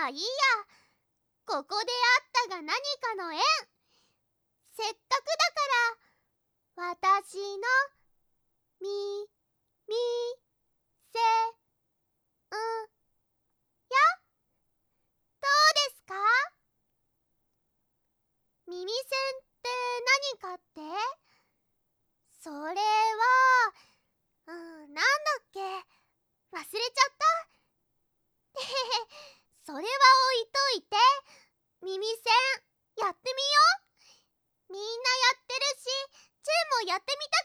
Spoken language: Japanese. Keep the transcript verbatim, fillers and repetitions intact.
まあいいや。ここであったが何かの縁。せっかくだから私のみみせんや。どうですか？耳栓って何かって？それはうん、なんだっけ、忘れちゃった。へへへ、それは置いといて、耳栓やってみよう。みんなやってるし、チェンもやってみた